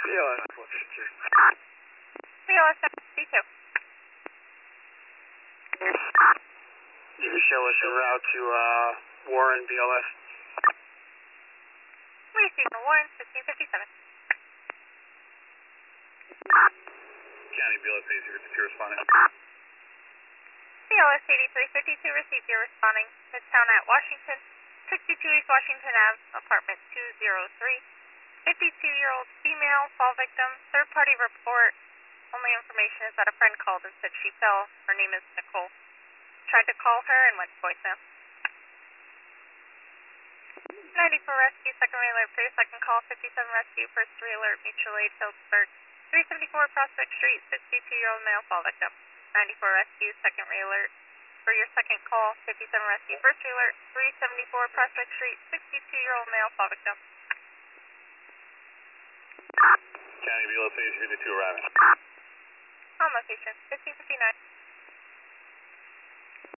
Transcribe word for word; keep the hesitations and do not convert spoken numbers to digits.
B L S four fifty-two. B L S seven fifty-two. You can show us en route to uh, Warren, B L S. We see the Warren, fifteen fifty-seven. County B L S eighty-three fifty-two responding. B L S eighty-three fifty-two received, you're responding. Midtown at Washington, sixty-two East Washington Avenue, apartment two oh three. fifty-two-year-old female, fall victim, third-party report. Only information is that a friend called and said she fell. Her name is Nicole. Tried to call her and went to voicemail. ninety-four Rescue, second alert for your second call. fifty-seven Rescue, first three alert, mutual aid, Phillipsburg. three seventy-four Prospect Street, sixty-two-year-old male fall victim. ninety-four Rescue, second alert for your second call. fifty-seven Rescue, first three alert, three seventy-four Prospect Street, sixty-two-year-old male fall victim. County B L S eighty-three fifty-two arriving. On location, fifteen fifty-nine.